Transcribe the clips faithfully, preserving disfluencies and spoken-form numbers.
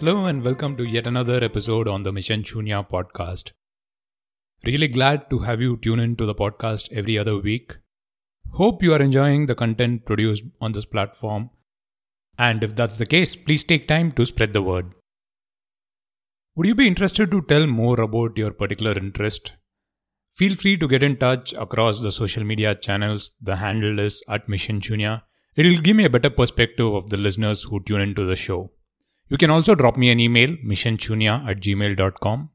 Hello and welcome to yet another episode on the Mission Shunya podcast. Really glad to have you tune in to the podcast every other week. Hope you are enjoying the content produced on this platform. And if that's the case, please take time to spread the word. Would you be interested to tell more about your particular interest? Feel free to get in touch across the social media channels. The handle is at Mission Shunya. It will give me a better perspective of the listeners who tune into the show. You can also drop me an email, mission shunya at gmail dot com.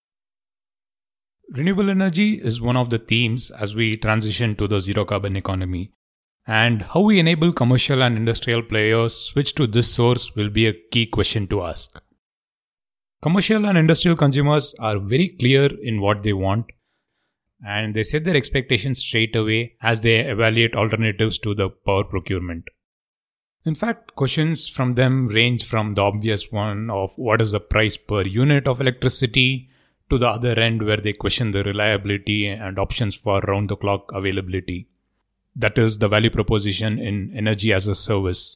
Renewable energy is one of the themes as we transition to the zero carbon economy. And how we enable commercial and industrial players switch to this source will be a key question to ask. Commercial and industrial consumers are very clear in what they want, and they set their expectations straight away as they evaluate alternatives to the power procurement. In fact, questions from them range from the obvious one of what is the price per unit of electricity to the other end where they question the reliability and options for round-the-clock availability. That is the value proposition in energy as a service.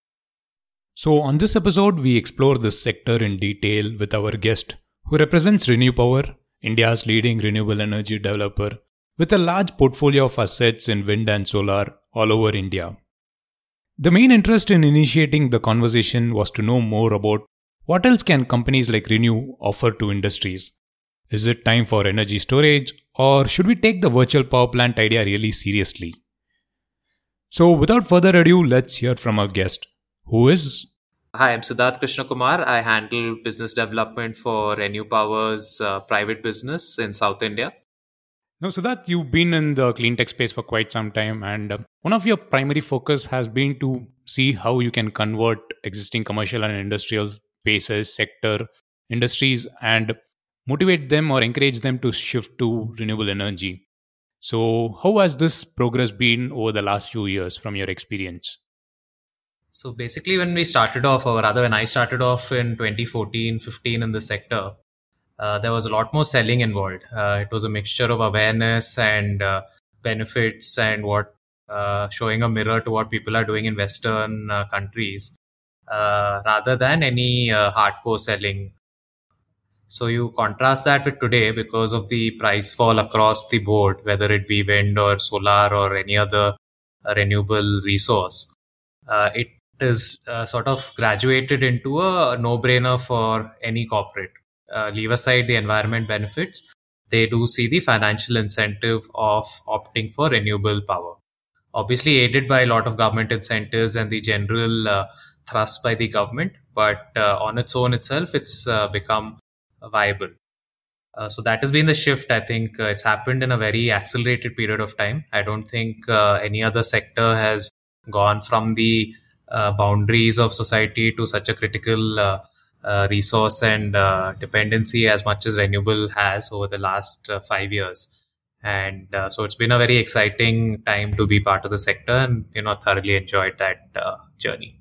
So on this episode, we explore this sector in detail with our guest who represents RenewPower, India's leading renewable energy developer, with a large portfolio of assets in wind and solar all over India. The main interest in initiating the conversation was to know more about what else can companies like Renew offer to industries. Is it time for energy storage, or should we take the virtual power plant idea really seriously? So without further ado, let's hear from our guest, who is... Hi, I'm Siddharth Krishna Kumar. I handle business development for RenewPower's uh, private business in South India. Now, Siddharth, you've been in the clean tech space for quite some time, and uh, one of your primary focus has been to see how you can convert existing commercial and industrial spaces, sector, industries, and motivate them or encourage them to shift to renewable energy. So, how has this progress been over the last few years from your experience? So basically, when we started off, or rather when I started off in twenty fourteen fifteen in the sector, Uh, there was a lot more selling involved. Uh, it was a mixture of awareness and uh, benefits and what uh, showing a mirror to what people are doing in Western uh, countries uh, rather than any uh, hardcore selling. So you contrast that with today because of the price fall across the board, whether it be wind or solar or any other uh, renewable resource. Uh, it is uh, sort of graduated into a no-brainer for any corporate. Uh, leave aside the environment benefits, they do see the financial incentive of opting for renewable power. Obviously aided by a lot of government incentives and the general uh, thrust by the government, but uh, on its own itself, it's uh, become viable. Uh, so that has been the shift. I think uh, it's happened in a very accelerated period of time. I don't think uh, any other sector has gone from the uh, boundaries of society to such a critical uh, Uh, resource and uh, dependency as much as renewable has over the last uh, five years. And uh, so it's been a very exciting time to be part of the sector and, you know, thoroughly enjoyed that uh, journey.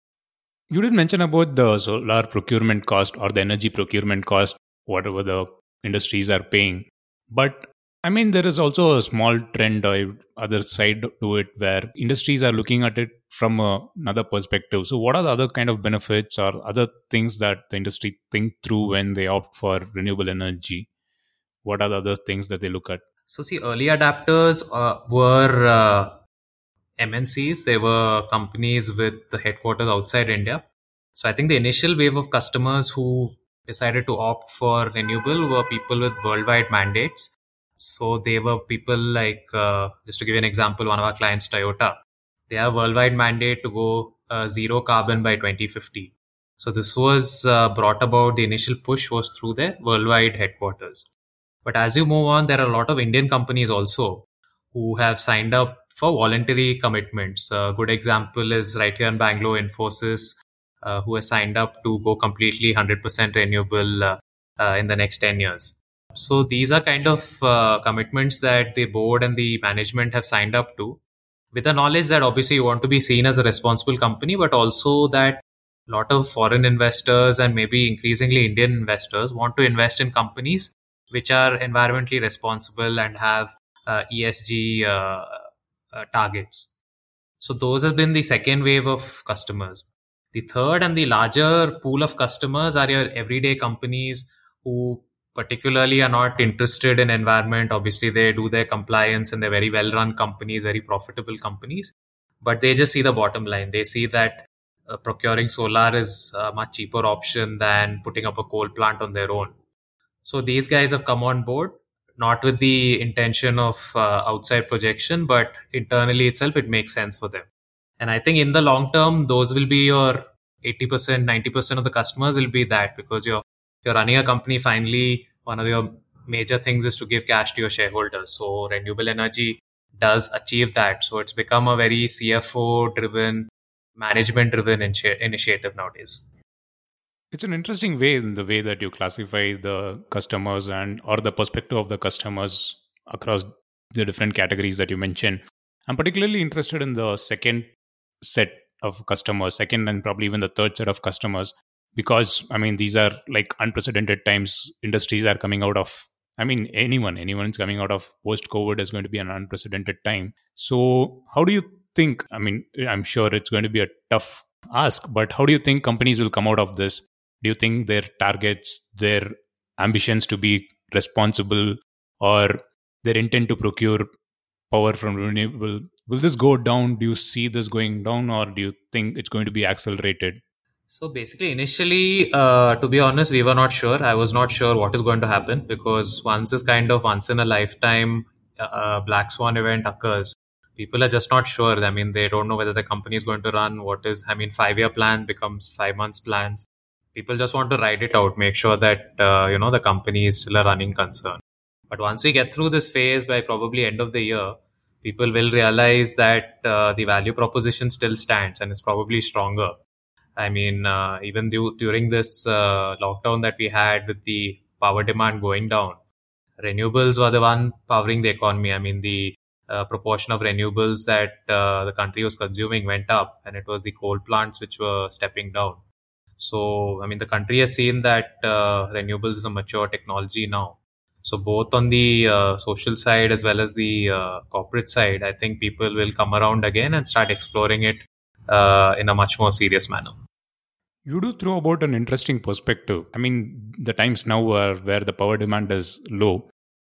You did mention about the solar procurement cost or the energy procurement cost, whatever the industries are paying. But I mean, there is also a small trend or other side to it where industries are looking at it from a, another perspective. So what are the other kind of benefits or other things that the industry think through when they opt for renewable energy? What are the other things that they look at? So see, early adapters uh, were uh, M N Cs. They were companies with the headquarters outside India. So I think the initial wave of customers who decided to opt for renewable were people with worldwide mandates. So they were people like, uh, just to give you an example, one of our clients, Toyota. They have a worldwide mandate to go uh, zero carbon by twenty fifty. So this was uh, brought about, the initial push was through their worldwide headquarters. But as you move on, there are a lot of Indian companies also who have signed up for voluntary commitments. A good example is right here in Bangalore, Infosys, uh, who has signed up to go completely one hundred percent renewable uh, uh, in the next ten years. So these are kind of uh, commitments that the board and the management have signed up to, with the knowledge that obviously you want to be seen as a responsible company, but also that a lot of foreign investors and maybe increasingly Indian investors want to invest in companies which are environmentally responsible and have uh, E S G uh, uh, targets. So those have been the second wave of customers. The third and the larger pool of customers are your everyday companies who particularly are not interested in environment. Obviously, they do their compliance and they're very well-run companies, very profitable companies, but they just see the bottom line. They see that uh, procuring solar is a much cheaper option than putting up a coal plant on their own. So these guys have come on board, not with the intention of uh, outside projection, but internally itself, it makes sense for them. And I think in the long term, those will be your eighty percent, ninety percent of the customers will be that, because you're, you're running a company. Finally, one of your major things is to give cash to your shareholders. So renewable energy does achieve that. So it's become a very C F O driven, management driven initiative nowadays. It's an interesting way in the way that you classify the customers and or the perspective of the customers across the different categories that you mentioned. I'm particularly interested in the second set of customers, second and probably even the third set of customers, because I mean these are like unprecedented times. Industries are coming out of, I mean anyone, anyone's coming out of post-COVID is going to be an unprecedented time. So how do you think, I mean I'm sure it's going to be a tough ask, but how do you think companies will come out of this? Do you think their targets, their ambitions to be responsible, or their intent to procure power from renewable, will this go down? Do you see this going down, or do you think it's going to be accelerated? So basically, initially, uh, to be honest, we were not sure. I was not sure what is going to happen, because once this kind of once in a lifetime uh, black swan event occurs, people are just not sure. I mean, they don't know whether the company is going to run. What is, I mean, five-year plan becomes five months plans. People just want to ride it out, make sure that, uh, you know, the company is still a running concern. But once we get through this phase, by probably end of the year, people will realize that uh, the value proposition still stands and is probably stronger. I mean, uh, even du- during this uh, lockdown that we had with the power demand going down, renewables were the one powering the economy. I mean, the uh, proportion of renewables that uh, the country was consuming went up, and it was the coal plants which were stepping down. So, I mean, the country has seen that uh, renewables is a mature technology now. So both on the uh, social side as well as the uh, corporate side, I think people will come around again and start exploring it uh, in a much more serious manner. You do throw about an interesting perspective. I mean, the times now are where the power demand is low.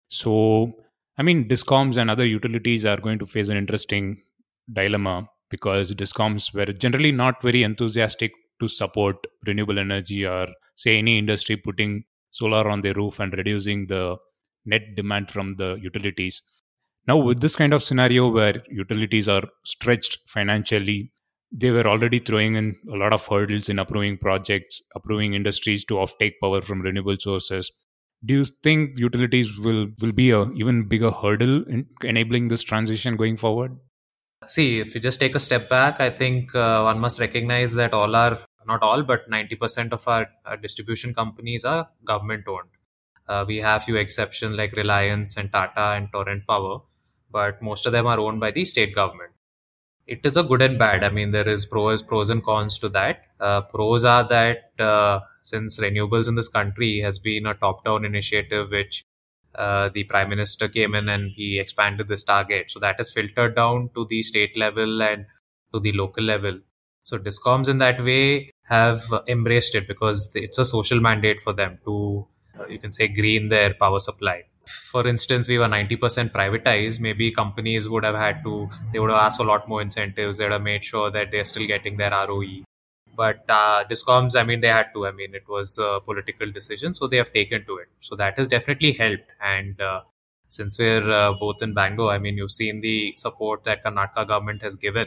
So, I mean, DISCOMs and other utilities are going to face an interesting dilemma, because DISCOMs were generally not very enthusiastic to support renewable energy, or say any industry putting solar on their roof and reducing the net demand from the utilities. Now, with this kind of scenario where utilities are stretched financially, they were already throwing in a lot of hurdles in approving projects, approving industries to offtake power from renewable sources. Do you think utilities will, will be a even bigger hurdle in enabling this transition going forward? See, if you just take a step back, I think uh, one must recognize that all our, not all, but ninety percent of our, our distribution companies are government owned. Uh, we have few exceptions like Reliance and Tata and Torrent Power, but most of them are owned by the state government. It is a good and bad. I mean, there is pros, pros and cons to that. Uh, pros are that uh, since renewables in this country has been a top-down initiative, which uh, the Prime Minister came in and he expanded this target. So that is filtered down to the state level and to the local level. So DISCOMs in that way have embraced it, because it's a social mandate for them to, uh, you can say, green their power supply. For instance, we were ninety percent privatized. Maybe companies would have had to, they would have asked for a lot more incentives. They would have made sure that they're still getting their R O E. But uh, DISCOMs, I mean, they had to. I mean, it was a political decision, so they have taken to it. So that has definitely helped. And uh, since we're uh, both in Bangalore, I mean, you've seen the support that Karnataka government has given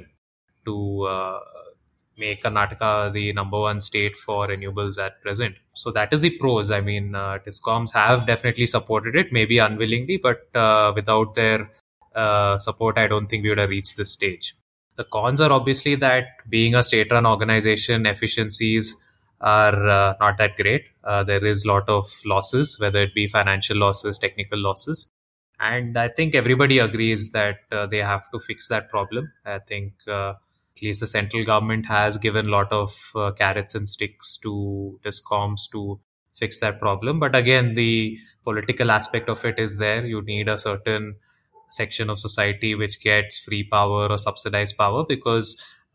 to uh, make Karnataka the number one state for renewables at present. So that is the pros. I mean, uh, DISCOMs have definitely supported it, maybe unwillingly, but uh, without their uh, support, I don't think we would have reached this stage. The cons are obviously that being a state-run organization, efficiencies are uh, not that great. Uh, there is a lot of losses, whether it be financial losses, technical losses. And I think everybody agrees that uh, they have to fix that problem. I think uh, at least the central government has given a lot of uh, carrots and sticks to DISCOMs to fix that problem. But again, the political aspect of it is there. You need a certain section of society which gets free power or subsidized power, because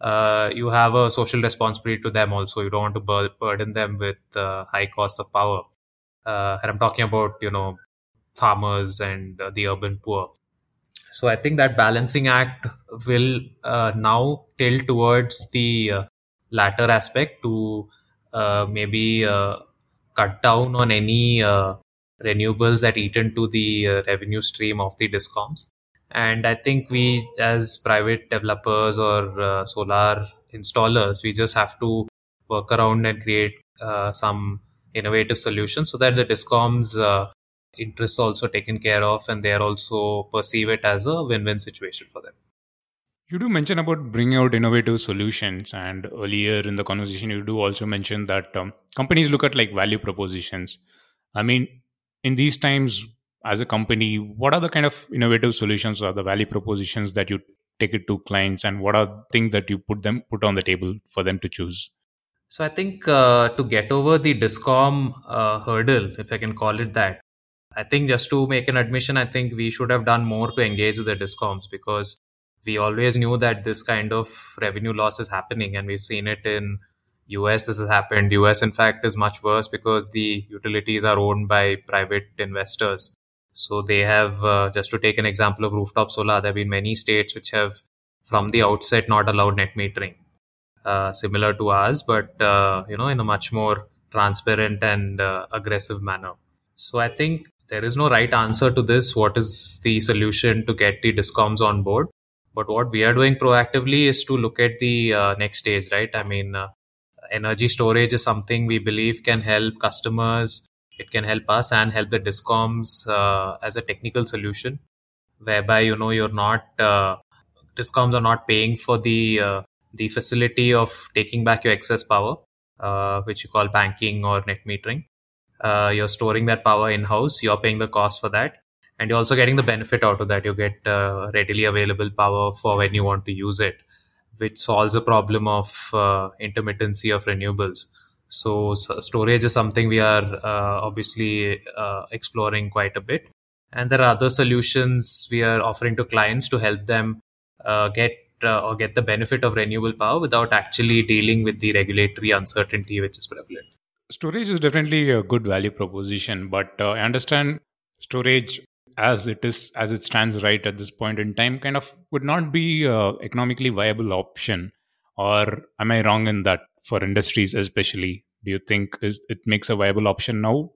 uh, you have a social responsibility to them also. You don't want to bur- burden them with uh, high costs of power. Uh, and I'm talking about, you know, farmers and uh, the urban poor. So I think that balancing act will uh, now tilt towards the uh, latter aspect to uh, maybe uh, cut down on any uh, renewables that eat into the uh, revenue stream of the discoms. And I think we, as private developers or uh, solar installers, we just have to work around and create uh, some innovative solutions so that the discoms uh, interests also taken care of and they are also perceive it as a win-win situation for them. You do mention about bringing out innovative solutions, and earlier in the conversation, you do also mention that um, companies look at like value propositions. I mean, in these times, as a company, what are the kind of innovative solutions or the value propositions that you take it to clients, and what are things that you put them put on the table for them to choose? So I think uh, to get over the discom uh, hurdle, if I can call it that, I think just to make an admission, I think we should have done more to engage with the discoms, because we always knew that this kind of revenue loss is happening, and we've seen it in U S. This has happened. U S, in fact, is much worse because the utilities are owned by private investors. So they have, uh, just to take an example of rooftop solar, there have been many states which have, from the outset, not allowed net metering, uh, similar to ours, but uh, you know, in a much more transparent and uh, aggressive manner. So I think there is no right answer to this. What is the solution to get the discoms on board? But what we are doing proactively is to look at the uh, next stage, right? I mean, uh, energy storage is something we believe can help customers. It can help us and help the discoms uh, as a technical solution, whereby, you know, you're not uh, discoms are not paying for the uh, the facility of taking back your excess power, uh, which you call banking or net metering. Uh, you're storing that power in house. You're paying the cost for that, and you're also getting the benefit out of that. You get uh, readily available power for when you want to use it, which solves the problem of uh, intermittency of renewables. So, so storage is something we are uh, obviously uh, exploring quite a bit, and there are other solutions we are offering to clients to help them uh, get uh, or get the benefit of renewable power without actually dealing with the regulatory uncertainty which is prevalent. Storage is definitely a good value proposition, but uh, I understand storage as it is, as it stands right at this point in time, kind of would not be a economically viable option. Or am I wrong in that for industries especially? Do you think is it makes a viable option now?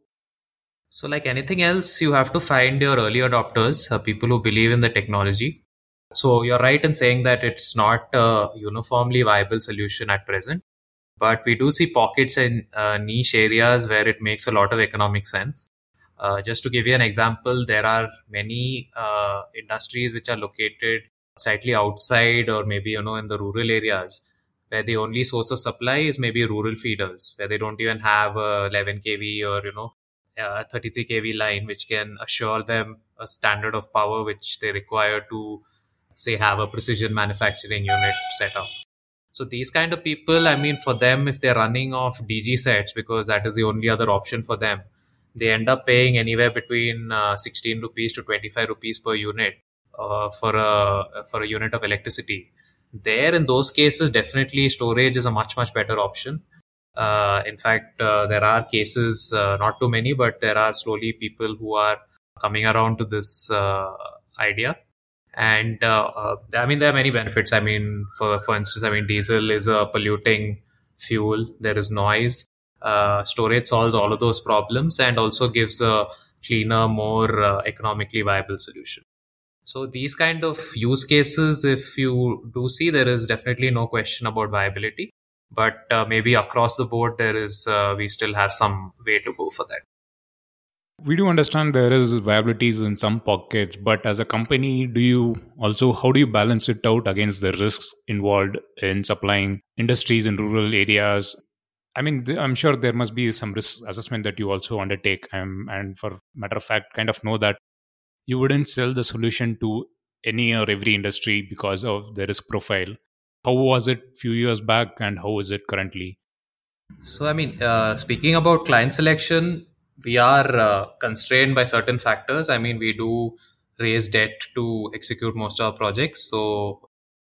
So, like anything else, you have to find your early adopters, uh, people who believe in the technology. So, you're right in saying that it's not a uniformly viable solution at present, but we do see pockets in uh, niche areas where it makes a lot of economic sense. Uh, just to give you an example, there are many uh, industries which are located slightly outside or maybe, you know, in the rural areas, where the only source of supply is maybe rural feeders, where they don't even have a eleven k V or, you know, a thirty-three k V line which can assure them a standard of power which they require to, say, have a precision manufacturing unit set up. So these kind of people, I mean, for them, if they're running off D G sets, because that is the only other option for them, they end up paying anywhere between uh, sixteen rupees to twenty-five rupees per unit uh, for a for a unit of electricity. There, in those cases, definitely storage is a much, much better option. Uh, in fact, uh, there are cases, uh, not too many, but there are slowly people who are coming around to this uh, idea. And uh, uh, I mean, there are many benefits. I mean, for for instance, I mean, diesel is a polluting fuel. There is noise. Uh, storage solves all of those problems and also gives a cleaner, more uh, economically viable solution. So these kind of use cases, if you do see, there is definitely no question about viability. But uh, maybe across the board, there is uh, we still have some way to go for that. We do understand there is viabilities in some pockets, but as a company, do you also, how do you balance it out against the risks involved in supplying industries in rural areas? I mean, th- I'm sure there must be some risk assessment that you also undertake. Um, and for matter of fact, kind of know that you wouldn't sell the solution to any or every industry because of the risk profile. How was it few years back and how is it currently? So, I mean, uh, speaking about client selection, we are uh, constrained by certain factors. I mean, we do raise debt to execute most of our projects. So,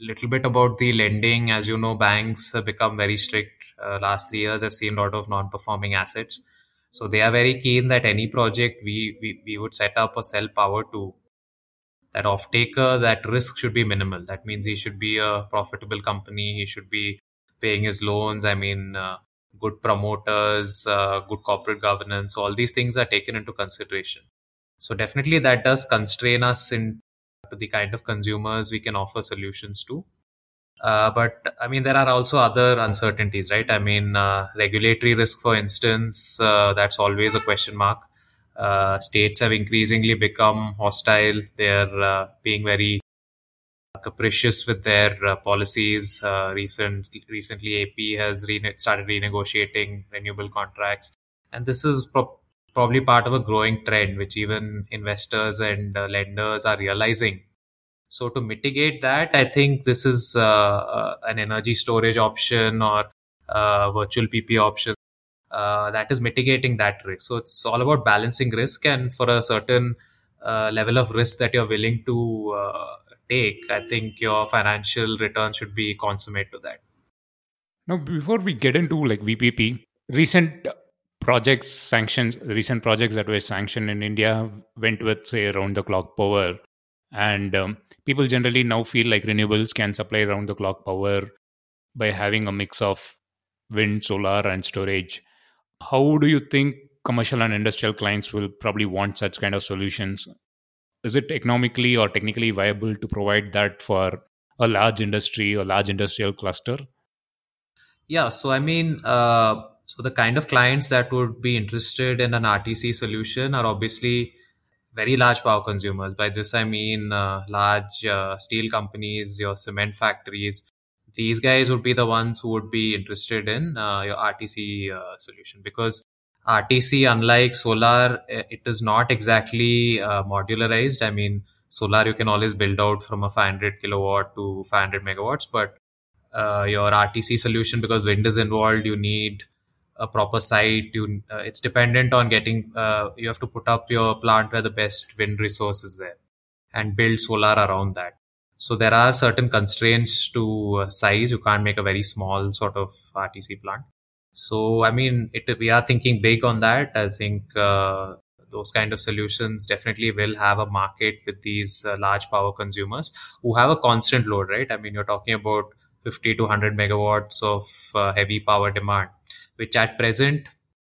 little bit about the lending. As you know, banks have become very strict. Uh, last three years, I've seen a lot of non-performing assets. So they are very keen that any project we, we, we would set up or sell power to, that off-taker, that risk should be minimal. That means he should be a profitable company. He should be paying his loans. I mean, uh, good promoters, uh, good corporate governance. All these things are taken into consideration. So definitely that does constrain us in to the kind of consumers we can offer solutions to. Uh, but I mean, there are also other uncertainties, right? I mean, uh, regulatory risk, for instance, uh, that's always a question mark. Uh, states have increasingly become hostile. They're uh, being very capricious with their uh, policies. Uh, recent, recently, A P has rene- started renegotiating renewable contracts. And this is pro- probably part of a growing trend, which even investors and uh, lenders are realizing. So to mitigate that, I think this is uh, uh, an energy storage option or uh, virtual P P A option uh, that is mitigating that risk. So it's all about balancing risk, and for a certain uh, level of risk that you're willing to uh, take, I think your financial return should be consummate to that. Now, before we get into like V P P, recent projects sanctions, recent projects that were sanctioned in India went with, say, round the clock power. And um, people generally now feel like renewables can supply round the clock power by having a mix of wind, solar, and storage. How do you think commercial and industrial clients will probably want such kind of solutions? Is it economically or technically viable to provide that for a large industry or large industrial cluster? Yeah, so I mean, uh, so the kind of clients that would be interested in an R T C solution are obviously very large power consumers. By this, I mean uh, large uh, steel companies, your cement factories. These guys would be the ones who would be interested in uh, your R T C uh, solution, because R T C, unlike solar, it is not exactly uh, modularized. I mean, solar you can always build out from a five hundred kilowatt to five hundred megawatts, but uh, your R T C solution, because wind is involved, you need a proper site. You, uh, it's dependent on getting, uh, you have to put up your plant where the best wind resource is there and build solar around that. So there are certain constraints to uh, size. You can't make a very small sort of R T C plant. So, I mean, it, we are thinking big on that. I think uh, those kind of solutions definitely will have a market with these uh, large power consumers who have a constant load, right? I mean, you're talking about fifty to one hundred megawatts of uh, heavy power demand, which at present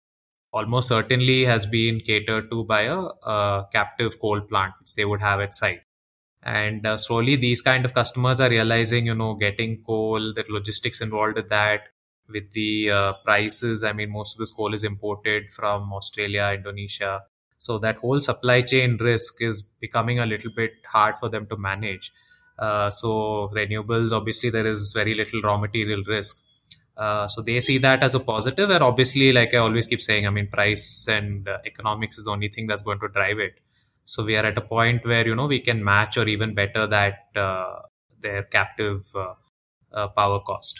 almost certainly has been catered to by a, a captive coal plant, which they would have at site. And uh, slowly these kind of customers are realizing, you know, getting coal, the logistics involved with that, with the uh, prices. I mean, most of this coal is imported from Australia, Indonesia. So that whole supply chain risk is becoming a little bit hard for them to manage. Uh, so renewables, obviously, there is very little raw material risk. Uh, so they see that as a positive. And obviously, like I always keep saying, I mean, price and uh, economics is the only thing that's going to drive it. So we are at a point where, you know, we can match or even better that uh, their captive uh, uh, power cost.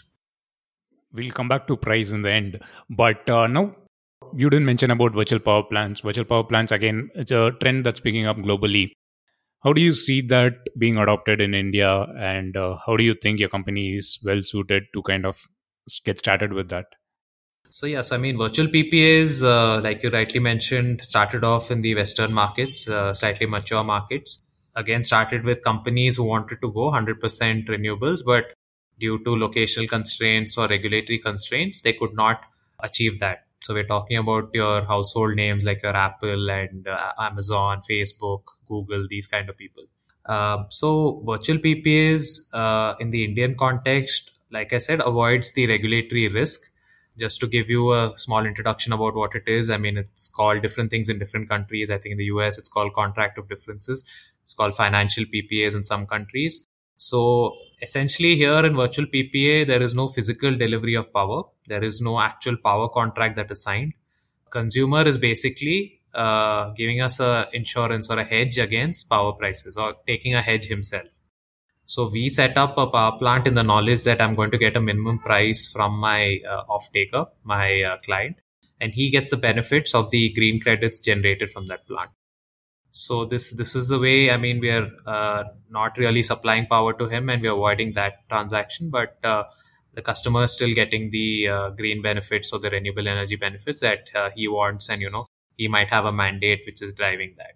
We'll come back to price in the end. But uh, now, you didn't mention about virtual power plants. Virtual power plants, again, it's a trend that's picking up globally. How do you see that being adopted in India? And uh, how do you think your company is well suited to kind of get started with that? So yes, I mean, virtual P P As, uh, like you rightly mentioned, started off in the Western markets, uh, slightly mature markets. Again, started with companies who wanted to go one hundred percent renewables, but due to locational constraints or regulatory constraints, they could not achieve that. So we're talking about your household names like your Apple and uh, Amazon, Facebook, Google, these kind of people. Uh, so virtual P P As uh, in the Indian context, like I said, avoids the regulatory risk. Just to give you a small introduction about what it is, I mean, it's called different things in different countries. I think in the U S, it's called contract of differences. It's called financial P P As in some countries. So essentially here in virtual P P A, there is no physical delivery of power. There is no actual power contract that is signed. Consumer is basically uh, giving us a insurance or a hedge against power prices, or taking a hedge himself. So we set up a power plant in the knowledge that I'm going to get a minimum price from my uh, off-taker, my uh, client, and he gets the benefits of the green credits generated from that plant. So this this is the way. I mean, we are uh, not really supplying power to him, and we are avoiding that transaction. But uh, the customer is still getting the uh, green benefits or the renewable energy benefits that uh, he wants, and you know he might have a mandate which is driving that.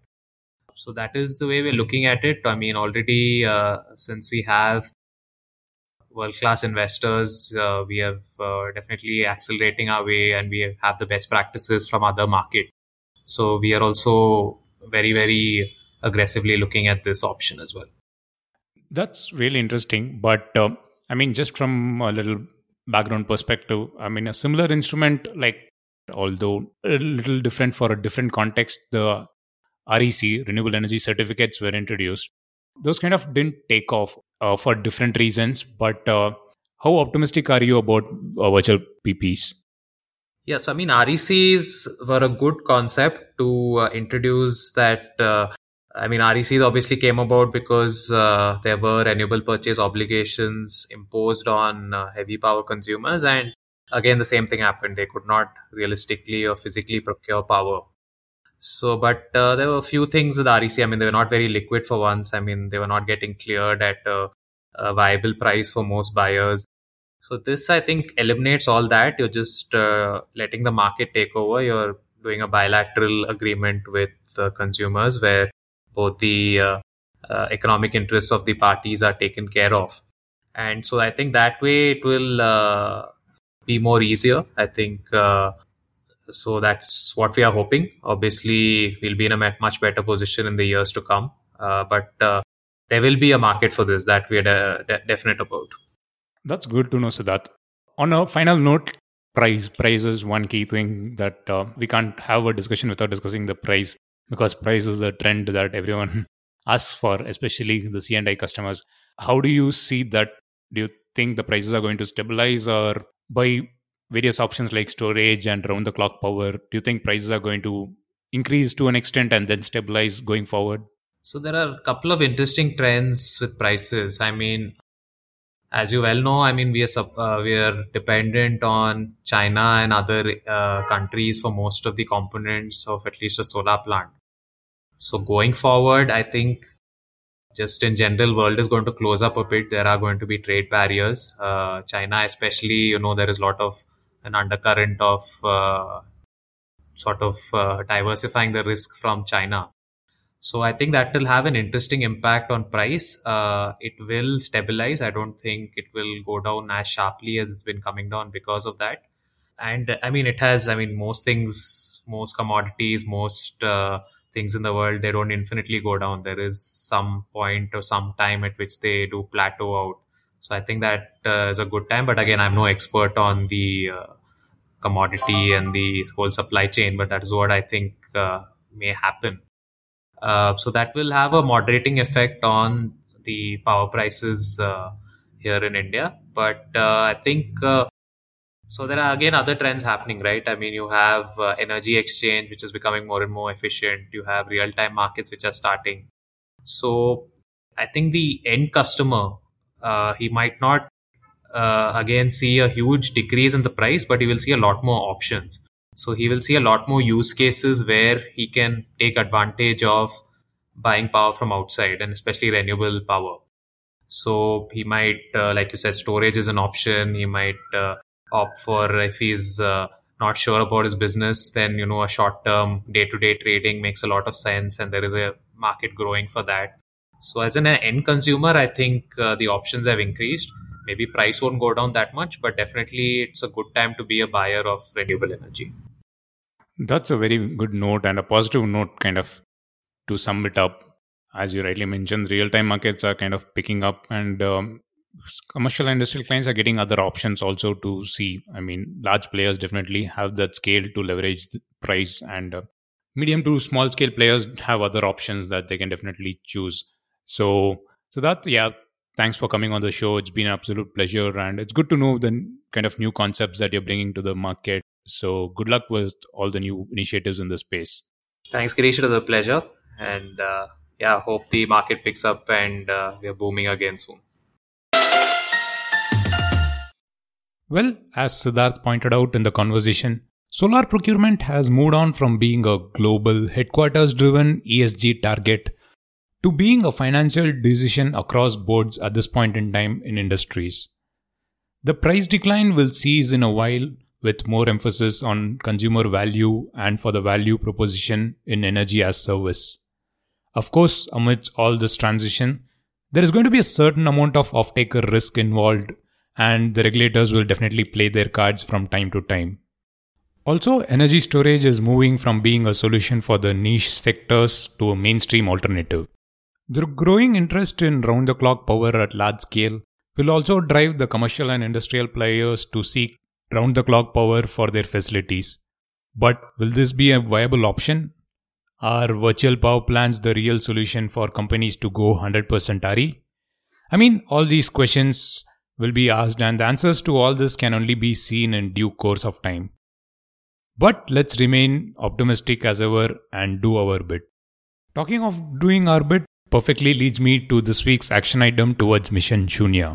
So that is the way we're looking at it. I mean, already uh, since we have world-class investors, uh, we have uh, definitely accelerating our way, and we have the best practices from other markets. So we are also very, very aggressively looking at this option as well. That's really interesting. But uh, I mean, just from a little background perspective, I mean, a similar instrument, like although a little different for a different context, the R E C, Renewable Energy Certificates, were introduced. Those kind of didn't take off uh, for different reasons. But uh, how optimistic are you about uh, virtual P Ps? Yes, I mean, R E Cs were a good concept to uh, introduce that. Uh, I mean, R E Cs obviously came about because uh, there were renewable purchase obligations imposed on uh, heavy power consumers. And again, the same thing happened. They could not realistically or physically procure power. So, but uh, there were a few things with R E C. I mean, they were not very liquid for once. I mean, they were not getting cleared at a, a viable price for most buyers. So this, I think, eliminates all that. You're just uh, letting the market take over. You're doing a bilateral agreement with uh, consumers where both the uh, uh, economic interests of the parties are taken care of. And so I think that way it will uh, be more easier. I think uh, so that's what we are hoping. Obviously, we'll be in a much better position in the years to come. Uh, but uh, there will be a market for this that we are de- de- definite about. That's good to know, Siddharth. On a final note, price. Price is one key thing that uh, we can't have a discussion without discussing the price, because price is the trend that everyone asks for, especially the C and I customers. How do you see that? Do you think the prices are going to stabilize, or by various options like storage and round the clock power, do you think prices are going to increase to an extent and then stabilize going forward? So there are a couple of interesting trends with prices. I mean, as you well know, I mean, we are uh, we are dependent on China and other uh, countries for most of the components of at least a solar plant. So going forward, I think just in general, world is going to close up a bit. There are going to be trade barriers. Uh, China, especially, you know, there is a lot of an undercurrent of uh, sort of uh, diversifying the risk from China. So I think that will have an interesting impact on price. Uh, it will stabilize. I don't think it will go down as sharply as it's been coming down because of that. And I mean, it has, I mean, most things, most commodities, most uh, things in the world, they don't infinitely go down. There is some point or some time at which they do plateau out. So I think that uh, is a good time. But again, I'm no expert on the uh, commodity and the whole supply chain, but that is what I think uh, may happen. Uh, so that will have a moderating effect on the power prices uh, here in India. But uh, I think uh, so. There are again other trends happening, right? I mean, you have uh, energy exchange, which is becoming more and more efficient. You have real-time markets, which are starting. So I think the end customer, uh, he might not uh, again see a huge decrease in the price, but he will see a lot more options. So he will see a lot more use cases where he can take advantage of buying power from outside, and especially renewable power. So he might, uh, like you said, storage is an option. He might uh, opt for, if he's uh, not sure about his business, then, you know, a short-term day-to-day trading makes a lot of sense, and there is a market growing for that. So as an end consumer, I think uh, the options have increased. Maybe price won't go down that much, but definitely it's a good time to be a buyer of renewable energy. That's a very good note and a positive note, kind of, to sum it up. As you rightly mentioned, real-time markets are kind of picking up, and um, commercial and industrial clients are getting other options also to see. I mean, large players definitely have that scale to leverage the price, and uh, medium to small scale players have other options that they can definitely choose. So, so that, yeah, thanks for coming on the show. It's been an absolute pleasure, and it's good to know the kind of new concepts that you're bringing to the market. So good luck with all the new initiatives in this space. Thanks, Girish. It was a pleasure. And uh, yeah, hope the market picks up and uh, we are booming again soon. Well, as Siddharth pointed out in the conversation, Solar procurement has moved on from being a global, headquarters-driven E S G target to being a financial decision across boards at this point in time in industries. The price decline will cease in a while with more emphasis on consumer value and for the value proposition in energy as service. Of course, amidst all this transition, there is going to be a certain amount of off-taker risk involved, and the regulators will definitely play their cards from time to time. Also, energy storage is moving from being a solution for the niche sectors to a mainstream alternative. The growing interest in round-the-clock power at large scale will also drive the commercial and industrial players to seek round-the-clock power for their facilities. But will this be a viable option? Are virtual power plants the real solution for companies to go one hundred percent R E? I mean, all these questions will be asked, and the answers to all this can only be seen in due course of time. But let's remain optimistic as ever and do our bit. Talking of doing our bit perfectly leads me to this week's action item towards Mission Shunya.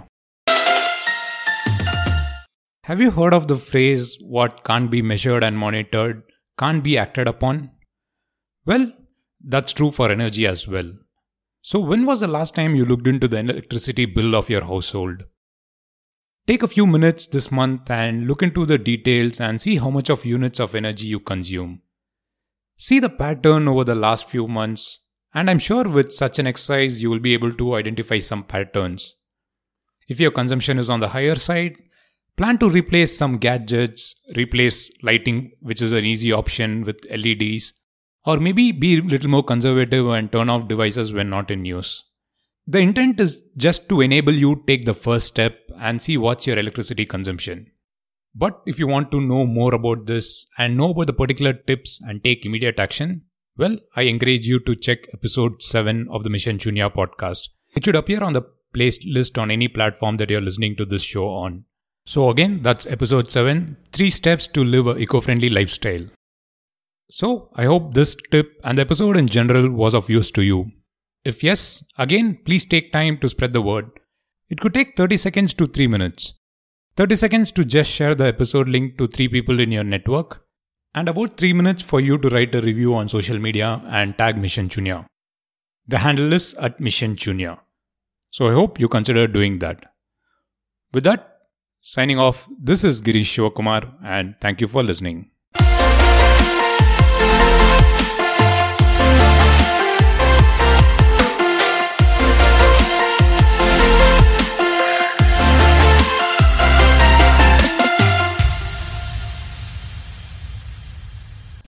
Have you heard of the phrase, what can't be measured and monitored can't be acted upon? Well, that's true for energy as well. So when was the last time you looked into the electricity bill of your household? Take a few minutes this month and look into the details and see how much of units of energy you consume. See the pattern over the last few months, and I'm sure with such an exercise you will be able to identify some patterns. If your consumption is on the higher side, plan to replace some gadgets, replace lighting, which is an easy option, with L E Ds, or maybe be a little more conservative and turn off devices when not in use. The intent is just to enable you take the first step and see what's your electricity consumption. But if you want to know more about this and know about the particular tips and take immediate action, well, I encourage you to check episode seven of the Mission Shunya podcast. It should appear on the playlist on any platform that you're listening to this show on. So again, that's episode seven, three steps to live an eco-friendly lifestyle. So I hope this tip and the episode in general was of use to you. If yes, again, please take time to spread the word. It could take thirty seconds to three minutes. thirty seconds to just share the episode link to three people in your network, and about three minutes for you to write a review on social media and tag Mission Shunya. The handle is at Mission Shunya. So I hope you consider doing that. With that, signing off, this is Girish Shivakumar, and thank you for listening.